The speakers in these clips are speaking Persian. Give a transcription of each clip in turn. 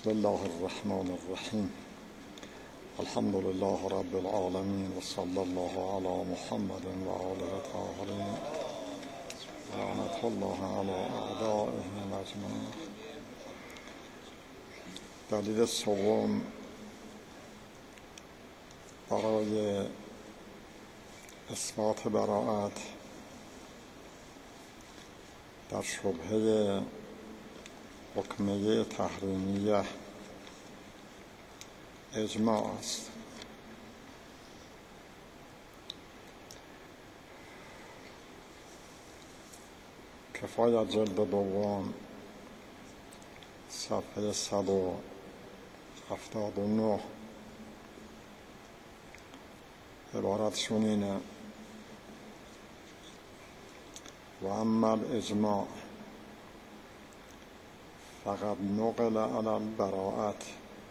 بسم الله الرحمن الرحیم. الحمد لله رب العالمین و صلی الله علی محمد و آله الطاهرین لعنة الله علی اعدائهم اجمعین. دلیل سوم برای اثبات براءت در شبهه حکمیه تحریمیه اجماع است. کفایت جلد دوم صفحه 179 عبارتشون اینه: و اما الاجماع فقط نقل علی البراءت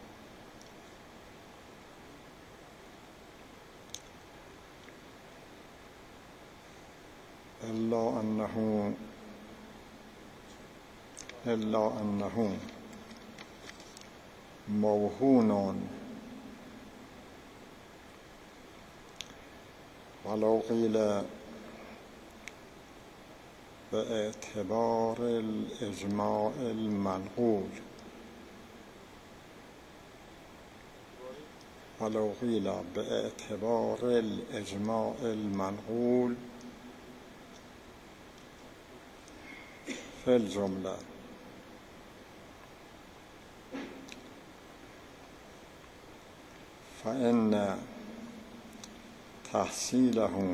الا انه موهون ولو قیل باعتبار الاجماع المنقول ولو قیل باعتبار الاجماع المنقول فی الجمله فإن تحصیله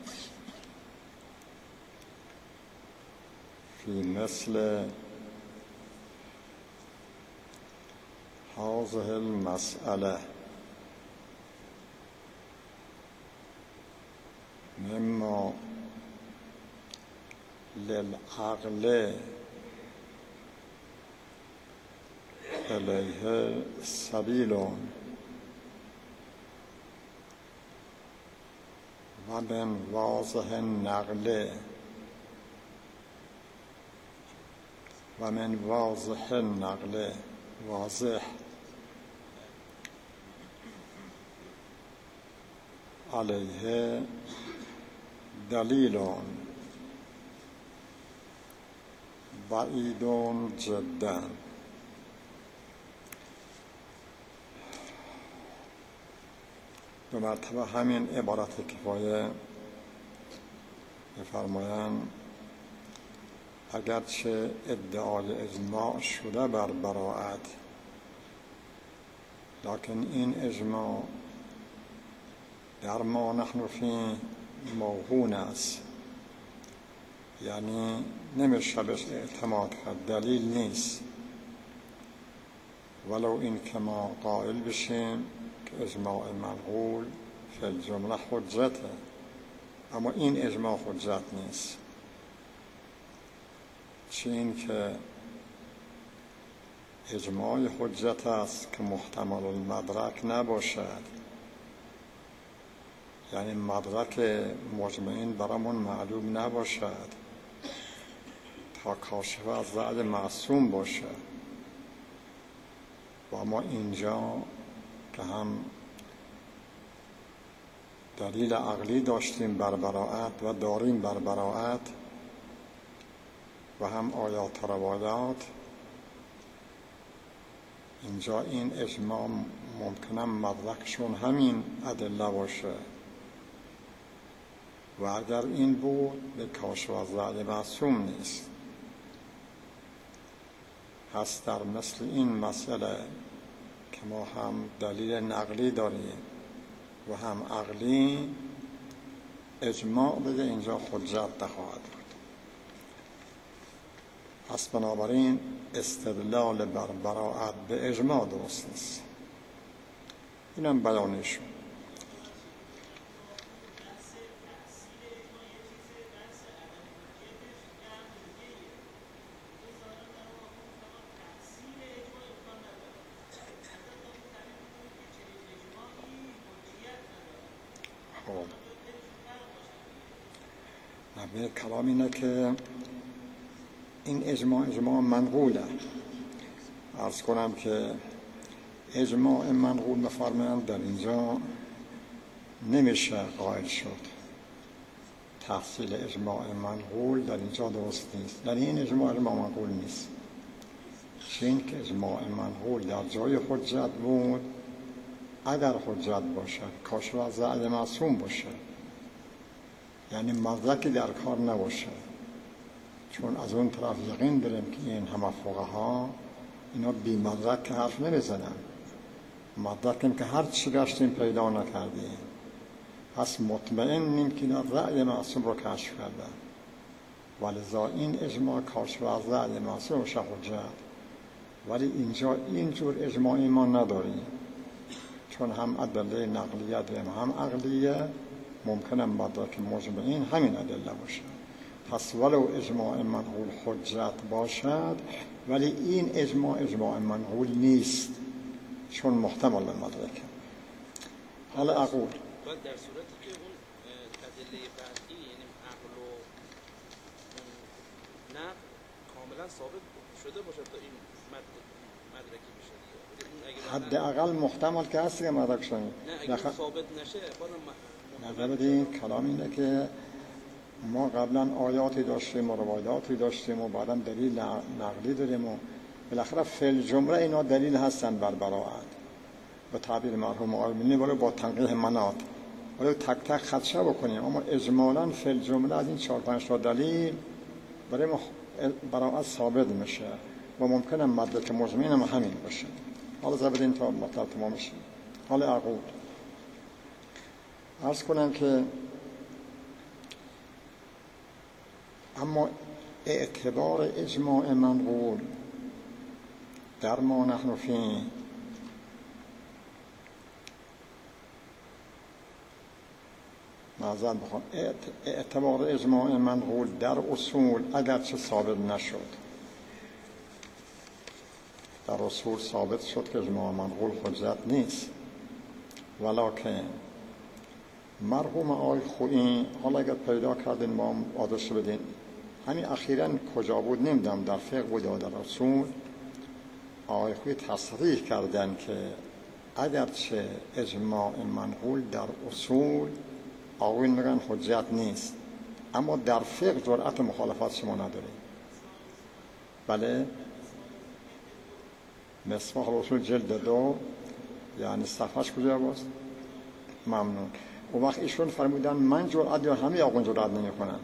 في مثل هذه المسألة مما للعقل إليه سبيل ومن واضح النقل واضح عليه دلیل بعید جدا. دو مرتبه همین عبارت کفایه بفرمایند اگرچه ادعای اجماع شده بر براءت، لکن این اجماع در ما نحن فی موهون است، یعنی نمیشه بهش اعتماد کرد، دلیل نیست. ولو این که ما قائل بشیم که اجماع منقول فی الجمله حجته، اما این اجماع حجت نیست. چه این که اجماع حجت است که محتمل المدرک نباشد، یعنی مدرک مجمعین برامون معلوم نباشد تا کاشف از ضعف معصوم باشه. و ما اینجا که هم دلیل عقلی داشتیم بر براءت و داریم بر براءت و هم آیات و روایات، اینجا این اجماع ممکنه مدرکشون همین ادله باشه و اگر این بود به کاشف از ضعف معصوم نیست. هست در مثل این مسئله که ما هم دلیل نقلی داریم و هم عقلی، اجماع دیگه اینجا حجت نخواهد بود. پس بنابراین استدلال بر براءت به اجماع درست نیست. اینم بیانشون. نبی کلام اینه که این اجماع منقوله، عرض کنم که اجماع منقول بفرمایند در اینجا نمیشه قائل شد. تحصیل اجماع منقول در اینجا درست نیست. در این اجماع منقول نیست. چون که اجماع منقول در جای حجت بود، اگر حجت باشه کاشف از رأی معصوم باشه، یعنی مدرکی در کار نباشه. چون از اون طرف یقین داریم که این همه فقها اینا بی مدرک که حرف نمیزنن، مدرکیم که هر چی گشتیم پیدا نکردیم. پس مطمئنیم که در رأی معصوم رو کشف کردن، ولذا این اجماع کاشف از رأی معصوم باشه حجت. ولی اینجا اینجور اجماعی ما نداریم، چون هم ادله نقلیه داریم هم عقلیه، ممکنه مدرک مجمعین همین ادله باشه. پس ولو اجماع منقول حجت باشد، ولی این اجماع منقول نیست، چون محتمل مدرکه. حالا اقول در صورتی که اون ادله بعدی، یعنی عقل و نقل کاملا ثابت شده باشه تا این مدرکی بشه دیگه. حداقل محتمل که هست که مدرک شده. نه اگه ثابت نشه نظر بدین کلام اینه که ما قبلا آیاتی داشتیم و روایاتی داشتیم و بعدا دلیل نقلی داریم و بالاخره فی الجمله اینا دلیل هستن بر براءت. به تعبیر مرحوم آرمینی ولی با تنقیح مناط، ولی تک تک خدشه بکنیم، اما اجمالاً فی الجمله از این 4-5 تا دلیل برای ما براءت ثابت میشه و ممکنه مدرک مجمعین هم همین باشه. حالا زبدین تا مطلب تمام میشه. حالا اقول عرض کنم که اما اعتبار اجماع منقول در ما نحن فیه معذرت بخوام، اعتبار اجماع منقول در اصول اگرچه ثابت نشد، در اصول ثابت شد که اجماع منقول حجت نیست، ولکن مرحوم آقای خویی، حالا اگر پیدا کردین ما آدرس بدین، همین اخیراً کجا بود نمیدونم، در فقه بود یا در اصول، آقای خویی تصریح کردن که اگرچه اجماع منقول در اصول آقایون میگن حجت نیست، اما در فقه جرأت مخالفت شما نداریم. بله، مصباح الاصول جلد 2 یعنی صفحش کجا باست؟ ممنون. اون وقت ایشون فرمودن من جرأت یا همه آقایون جرأت نمی کنن.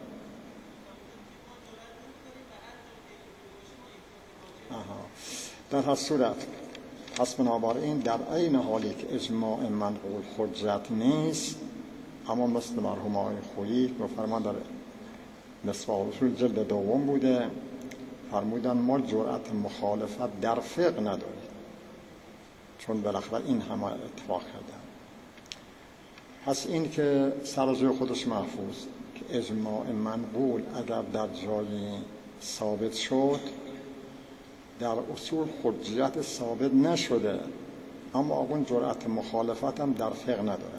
در هر صورت پس بنابراین در عین حالی که اجماع منقول حجت نیست، اما مثل مرحوم آقای خویی که فرمان در مصباح الاصول جلد 2 بوده، فرمودن ما جرأت مخالفت در فقه نداریم، چون بالاخره این همه اتفاق کردن. پس این که سرازوی خودش محفوظ که اجماع منقول اگر در جایی ثابت شد، در اصول حجت ثابت نشده، اما اون جرأت مخالفت هم در فقه نداره.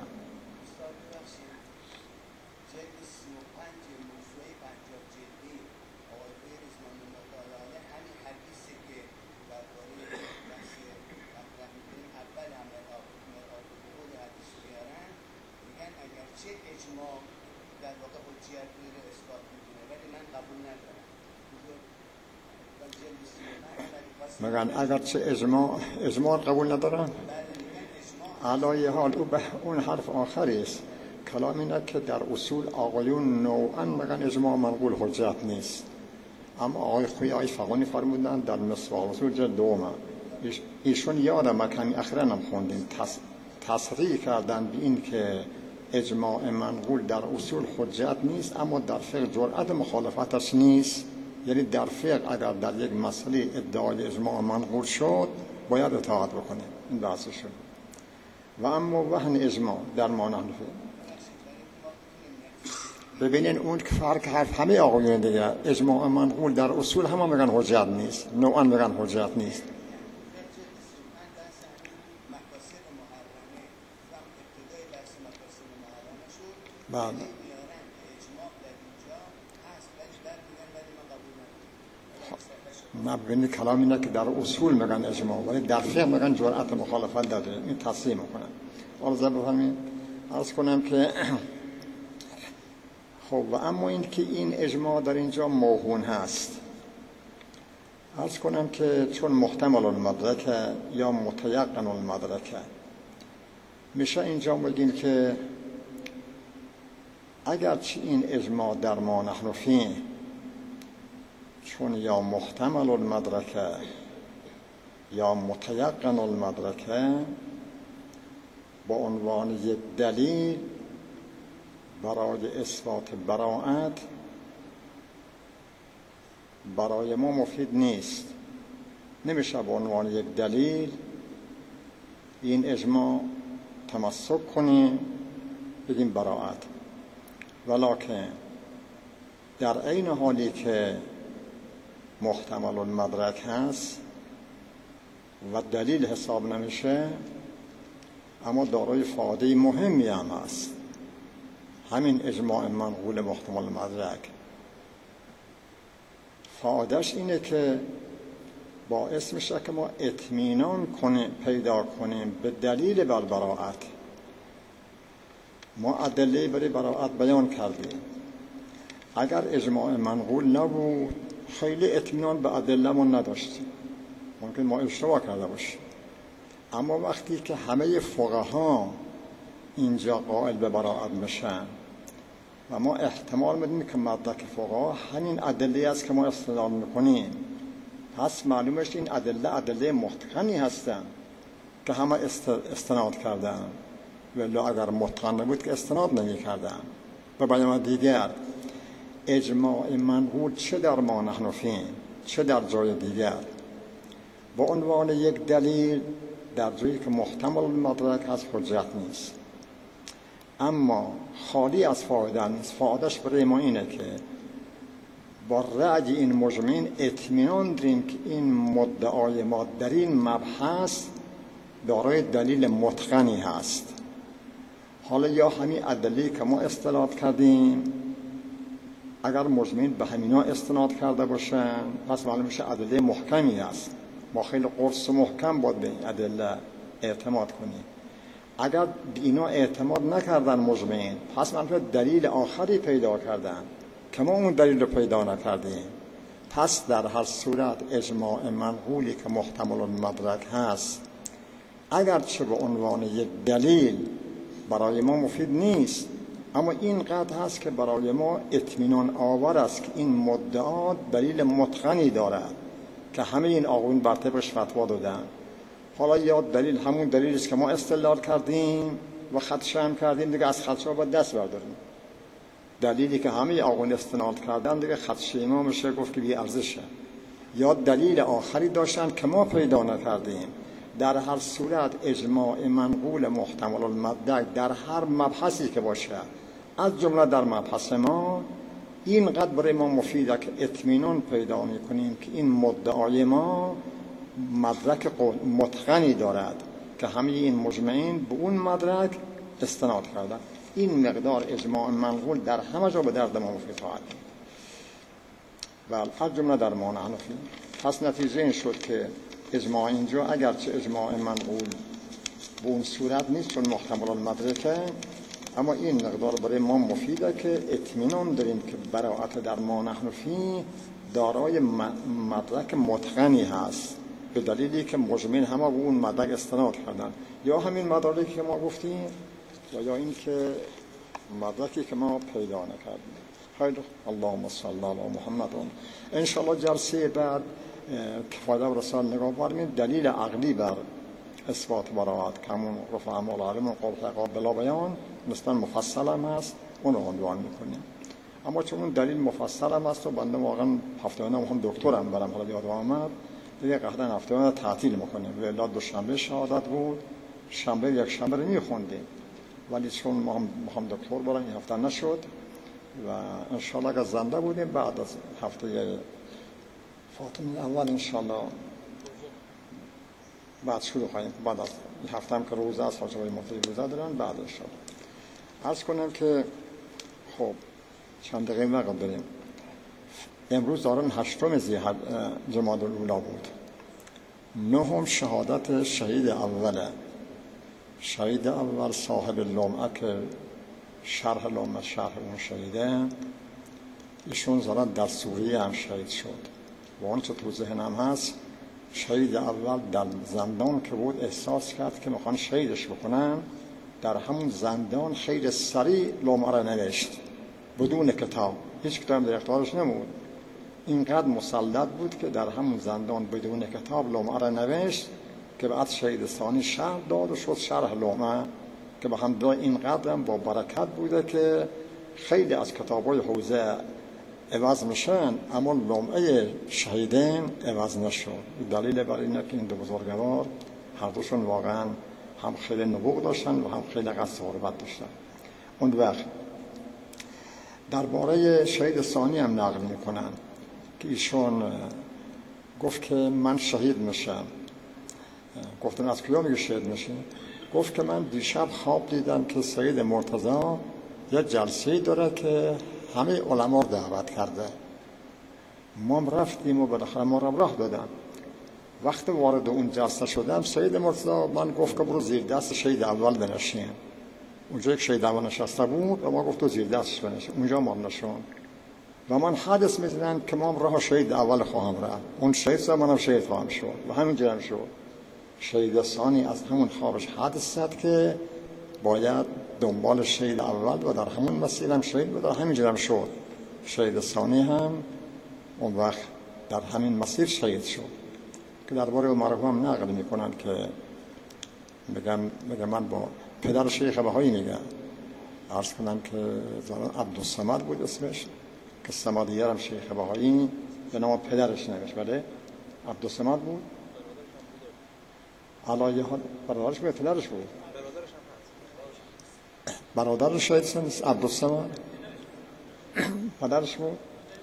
مگن اگرچه اجماع قبول ندارن، علایه حال اون حرف آخری است. کلام اینه که در اصول آقایون نوعا مگن اجماع منقول حجت نیست، اما آقای خویی آقای فقانی فرمودن در مصباح الاصول جلد 2 ایشون یادم کمی اخیراً هم خوندیم تصریح کردن به این که اجماع منقول در اصول حجت نیست، اما در فقه جرأت مخالفتش نیست. یعنی در فقه اگر در یک مسئله ادعای اجماع منقول شد باید اطاعت بکنیم. این بحث شد. و اما وهن اجماع در ما نحن فیه، ببینین اون که فرق حرف همه آقایون دیگه، اجماع منقول در اصول همه میگن حجت نیست، نوعا میگن حجت نیست. بعد نه ببینید کلام اینه که در اصول میگن اجماع، ولی در فقه میگن جرأت مخالفت داره، این تصحیح میکنن. حالا بفهمید عرض کنم که خب و اما این که این اجماع در اینجا موهون هست، عرض کنم که چون محتمل المدرکه یا متیقن المدرکه، میشه اینجا بگیم که اگرچه این اجماع در ما نحن فیه چون یا محتمل المدرکه یا متیقن المدرکه با عنوان یک دلیل برای اثبات براءت برای ما مفید نیست. نمیشه به عنوان یک دلیل این اجماع تمسک کنیم بگیم براءت، ولکن در عین حالی که محتمل المدرک هست و دلیل حساب نمیشه، اما دارای فایده مهمی هم هست. همین اجماع منقول محتمل المدرک فایدهش اینه که باعث میشه که ما اطمینان پیدا کنیم به دلیل بر براءت. ما ادله برای براءت بیان کردیم، اگر اجماع منقول نبود خیلی اطمینان به ادله ما نداشتیم، ممکن ما اشتباه کرده باشیم. اما وقتی که همه فقها اینجا قائل به براءت میشن و ما احتمال میدیم که مدرک فقها همین ادله است که ما استدلال میکنیم، پس معلومه این ادله متقنی هستن که همه استناد کردن، ولی اگر متقن نبود که استناد نمی کردن. و بیان دیگر اجماع منقول چه در ما نحن فیه چه در جای دیگر با عنوان یک دلیل در جایی که محتمل المدرک هست حجت نیست، اما خالی از فایده نیست. فایدهش برای ما اینه که با رأی این مجمعین اطمینان داریم که این مدعای ما در این مبحث دارای دلیل متقنی هست. حالا یا همین ادله که ما استناد کردیم اگر مجمعین به همینا استناد کرده باشن پس معلوم میشه ادله محکمی هست، ما خیلی قرص محکم باید به این ادله اعتماد کنیم. اگر اینا اعتماد نکردن مجمعین، پس معلوم دلیل آخری پیدا کردن که ما اون دلیل رو پیدا نکردیم. پس در هر صورت اجماع منقولی که محتمل المدرک هست اگرچه به عنوان یک دلیل برای ما مفید نیست، اما اینقدر هست که برای ما اطمینان آور است که این مدعا دلیل متقنی دارد که همه این آقایون بر طبقش فتوا دادن. حالا یا دلیل همون دلیلی است که ما استدلال کردیم و خدشه هم کردیم، دیگه از خدشه باید دست برداریم. دلیلی که همه آقایون استناد کردن دیگه خدشه ما میشه گفت که بی ارزشه. یا دلیل آخری داشتن که ما پیدا نکردیم. در هر صورت اجماع منقول محتمل المدرک در هر مبحثی که باشه، از جمله در مبحث ما، اینقدر برای ما مفیده که اطمینان پیدا میکنیم که این مدعای ما مدرک متقنی دارد که همه این مجمعین به اون مدرک استناد کردن. این مقدار اجماع منقول در همه جا به درد ما مفید خواهد و از جمله در ما نحن فیه. پس نتیجه این شد که اجماع اینجا اگرچه اجماع منقول به اون صورت نیست چون محتمل المدرکه، اما این مقدار برای ما مفیده که اطمینان داریم که براءت در ما نحن فیه دارای مدرک متقنی هست به دلیلی که مجمعین همه به اون مدرک استناد کردن، یا همین مدارکی که ما گفتیم و یا این که مدرکی که ما پیدا نکردیم. خیلی اللهم صل علی محمد. ان شاء الله جلسه بعد کفایت و رسال نگاه بارمین دلیل عقلی بر اثبات براءت که همون رفع اعمال عالم و قول بلا بیان مثلا مفصل هم هست، اون رو عنوان میکنیم. اما چون اون دلیل مفصل هم هست و بنده واقعا هفته هم دکترم برم حالا بیاد آمد دیگه قطعا هفته تعطیل میکنیم. ولی دوشنبه شهادت بود، شنبه یک شنبه رو میخوندیم، ولی چون ما هم دکتر برم این هفته نشد و انشالله اگر زنده بودیم بعد از هفته فاطمه اول انشالله بعد شروع خواهیم. بعد از این هفته هم که روزه است حاجبای مفتی روزه دارن بعد انشالله. عرض کنم که خب چند دقیقه وقت داریم. امروز دارن 8 جمادی الاولی بود. 9 شهادت شهید اوله. شهید اول صاحب لمعه که شرح لمعه شرح اون شهیده، ایشون ظاهراً در سوریه هم شهید شد و آنچه تو ذهنم هست شهید اول در زندان که بود احساس کرد که میخوان شهیدش بکنن، در همون زندان خیلی سریع لمعه را نوشت بدون کتاب، هیچ کتاب در اختیارش نمود. اینقدر مسلط بود که در همون زندان بدون کتاب لمعه را نوشت که بعد شهید ثانی شرح داد و شد شرح لمعه که به هم اینقدر با برکت بوده که خیلی از کتاب‌های حوزه عوض میشن اما لمعه شهیدین عوض نشد. دلیل بر اینه که این دو بزرگوار هر دوشون واقعا هم خیلی نبوغ داشتن و هم خیلی قصد ثروت داشتن. اون وقت درباره شهید ثانی هم نقل میکنن که ایشون گفت که من شهید میشم. گفتن از کجا میگه شهید میشی؟ گفت که من دیشب خواب دیدم که سید مرتضی یه جلسه‌ای داره که همه علما رو دعوت کرده. ما رفتیم و بالاخره ما رو راه دادن. وقتی وارد اون جلسه شدم سید مرتضی من گفت که برو زیر دست شهید اول بنشین. اونجا یک شهید اول نشسته بود و ما گفت تو زیر دستش بنشین. اونجا ما نشون و من حدس میزنم که ما راه شهید اول خواهم رفت. اون شهید شد منم شهید خواهم شد و همینجوری هم شد. شهید ثانی از همون خوابش حدس زد که باید دنبال شهید اول و در همون مسیر هم شهید بود و همینجوری هم شد. شهید ثانی هم اون وقت در همین مسیر شهید شد که درباره مرحوم نقل میکنن که میگم من با پدر شیخ بهایی میگم عرض کنم که زمان عبدالصمد بود اسمش که صمدیه هم شیخ بهایی به نام پدرش نوشت. بله عبدالصمد بود. علایه ها برادرش بود پدرش بود. برادرش شهید نیست عبدالصمد پدرش بود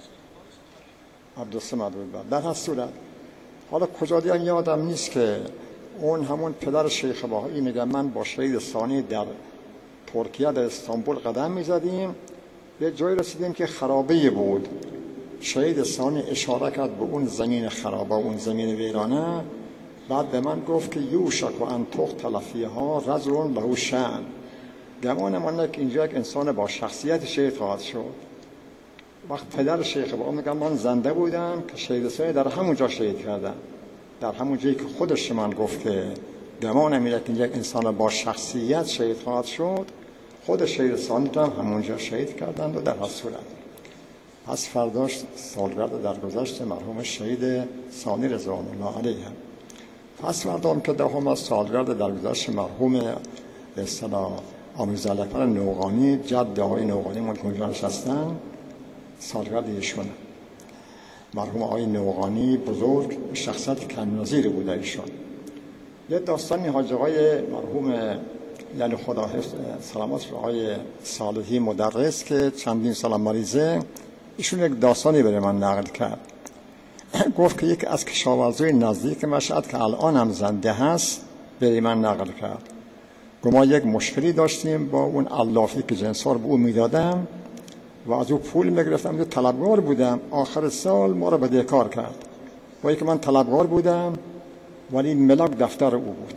عبدالصمد بود. در هر صورت حالا کجا دیگه یادم نیست که اون همون پدر شیخ بهایی میگم من با شهید ثانی در ترکیه در استانبول قدم میزدیم، یه جایی رسیدیم که خرابه بود. شهید ثانی اشاره کرد به اون زمین خرابه اون زمین ویرانه، بعد به من گفت که یوشک و ان تقتل فیها رجل له شأن. گمان من که اینجا یک انسان با شخصیت شهید خواهد شد. وقت پدر شیخ بهایی میگم من زنده بودم که شهید ثانی در همونجا شهید کردم، در همون جایی که خودش من گفت که گمان میره که یک انسان با شخصیت شهید خواهد شد، خود شهید ثانی هم همونجا شهید کردند. و در هر صورت پس فرداش سالگرد درگذشت مرحوم شهید ثانی رضوان الله علیه. پس فردام که دهم سالگرد درگذشت مرحوم به اصطلاح آمیرزاده اکبر نوقانی جد آقای نوقانی ما که اونجا نشستن سالگرد ایشونه. مرحوم آقای نوقانی بزرگ شخصیت کم نظیر بوده ایشون. یه داستانی حاج آقای مرحوم یعنی خدا حفظ سلامت آقای صالحی مدرس که چندین سال مریضه، ایشون یک داستانی برای من نقل کرد. گفت که یک از کشاورزای نزدیک مشهد که الان هم زنده هست برای من نقل کرد. گفت ما یک مشکلی داشتیم با اون علافی که جنسار به او میدادم و از او پول میگرفتم، که طلبکار بودم. آخر سال ما رو بدهکار کرد. با که من طلبکار بودم ولی ملاک دفتر او بود.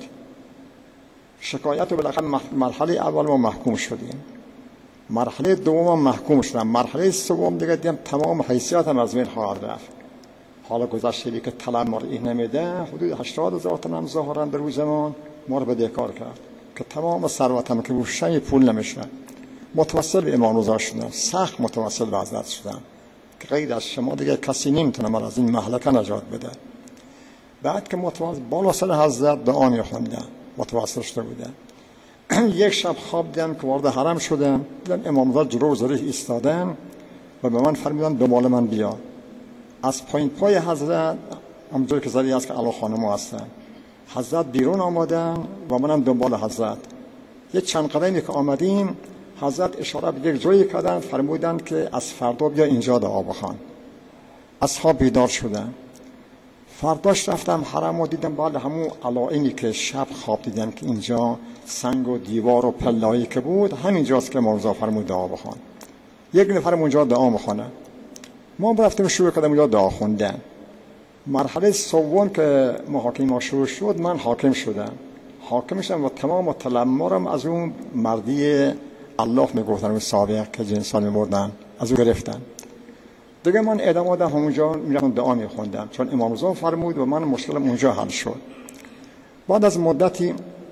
شکایت رو بالاخره مرحله اول ما محکوم شدیم، مرحله دوم محکوم شدم، مرحله سوم دیگه دیدم تمام حیثیتم از بین خواهد رفت. حالا گذشته که طلب ما رو این نمیده، حدود 80,000 تومان ظاهرا در روز زمان ما رو بدهکار کرد که تمام ثروتم که روشن پول نمیشه. متوسل به امام رضا شدم، سخت متوسل به حضرت شدم که غیر از شما دیگه کسی نمیتونه من از این مهلکه نجات بده. بعد که متوسل بالا سر حضرت دعا میخوندم، متوسل شده بودم. یک شب خواب دیدم که وارد حرم شدم، دیدم امام رضا جلو ذریح ایستادن و به من فرمودن دنبال من بیا. از پایین پای حضرت همونجوری که ذریح است که علا خانم هستن، حضرت بیرون آمدن و منم دنبال حضرت. یک چند قدمی که آمدیم حضرت اشاره به یک جایی کردن، فرمودن که از فردا بیا اینجا دعا بخوان. از خواب بیدار شدم. فرداش رفتم حرم و دیدم بعد همون علائمی که شب خواب دیدم که اینجا سنگ و دیوار و پله‌ای که بود همینجاست که مرزا فرمود دعا بخوان. یک نفر اونجا دعا میخونه. ما رفتیم شروع کردم اونجا دعا خوندن. مرحله سوم که محاکمه ما شروع شد، من حاکم شدم. حاکم شدم و تمام تلمرم از اون مردی الله میگفتن، اون سابق که جنسان میبردن از اون گرفتن. دیگه من ادامه دادم، همونجا میرفتم دعا میخوندم چون امام رضا فرمود و من مشکلم اونجا حل شد. بعد از مدتی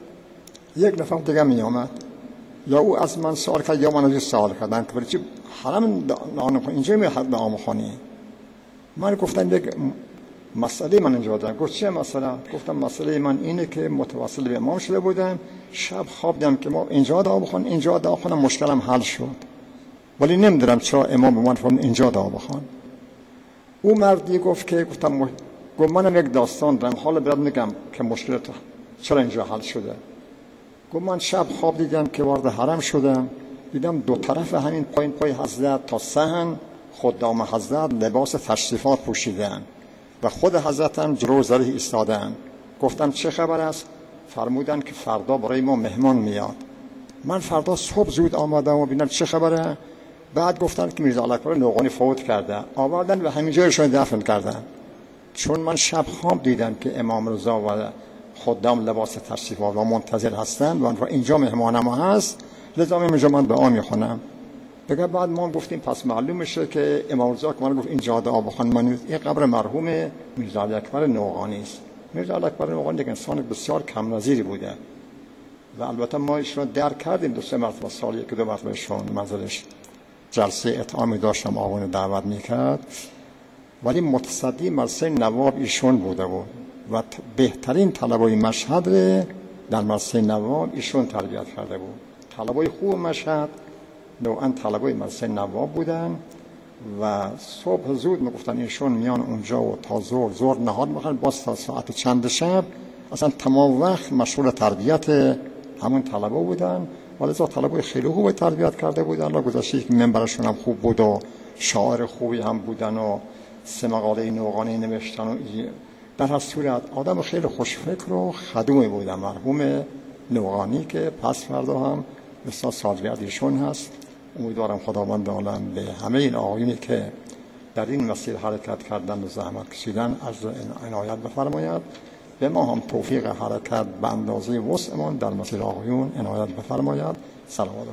یک نفر دیگه می آمد، یا او از من سوال کرد یا من از او سوال کردم که برای چی حرم اینجا می دعا میخوانی؟ من گفتم یک مسئله من اینجا دارم. گفت چه مسئله؟ گفتم مسئله من اینه که متوسل به امام شده بودم، شب خواب دیدم که ما اینجا دعا بخوان، اینجا دعا بخوانم، مشکلم حل شد، ولی نمیدونم چرا امام به من فرمود اینجا دعا بخوان. او مردی گفت گفت منم یک داستان دارم، حالا برات میگم که مشکل تو چرا اینجا حل شده. گفت من شب خواب دیدم که وارد حرم شدم، دیدم دو طرف همین پای حضرت تا صحن خدام حضرت لباس تشریفات پوشیدن و خود حضرت هم جلو ذریح ایستادن. گفتم چه خبر است؟ فرمودن که فردا برای ما مهمان میاد. من فردا صبح زود آمدم و ببینم چه خبره. بعد گفتن که میرزا علوی نوقانی فوت کرده، آوردن و همینجا ایشون دفن کردن. چون من شب خواب دیدم که امام رضا و خدام لباس تشریفات و منتظر هستند و اینجا مهمان ما هست، لذا اینجا من دعا میخونم. دیگه بعد ما گفتیم پس معلوم میشه که امام رضا که من گفت اینجا دعا بخوان، من این قبر مرحوم میرزا اکبر نوقانی است. میرزا اکبر نوقانی یک انسان بسیار کم نظیری بوده و البته ما ایشون درک کردیم، دو سه مرتبه سال یک دو مرتبه ایشون منزلش جلسه اطعامی داشتم، آقایون دعوت میکرد، ولی متصدی مدرسه نواب ایشون بوده بود و بهترین طلبای مشهد در مدرسه نواب ایشون تربیت کرده بود. طلبای خوب مشهد نوعا طلبای مدرسه نواب بودن و صبح زود میگفتن ایشون میان اونجا و تا ظهر نهار میخورن، باز تا ساعت چند شب اصلا تمام وقت مشغول تربیت همون طلبا بودن. ولی از طلبای خیلی خوب تربیت کرده بودن. الله گذاشته که منبرشون هم خوب بود و شاعر خوبی هم بودن و 3 مقاله نوقانی نوشتن و در هر صورت آدم خیلی خوشفکر و خدومی بودن مرحوم نوقانی که پس فردا هم مثلا سالگرد ایشون هست. امیدوارم خداوند عالم به همه این آقایونی که در این مسیر حرکت کردن و زحمت کشیدن اجر عنایت بفرماید، به ما هم توفیق حرکت به اندازه وسعمان در مسیر آقایون عنایت بفرماید. سلام.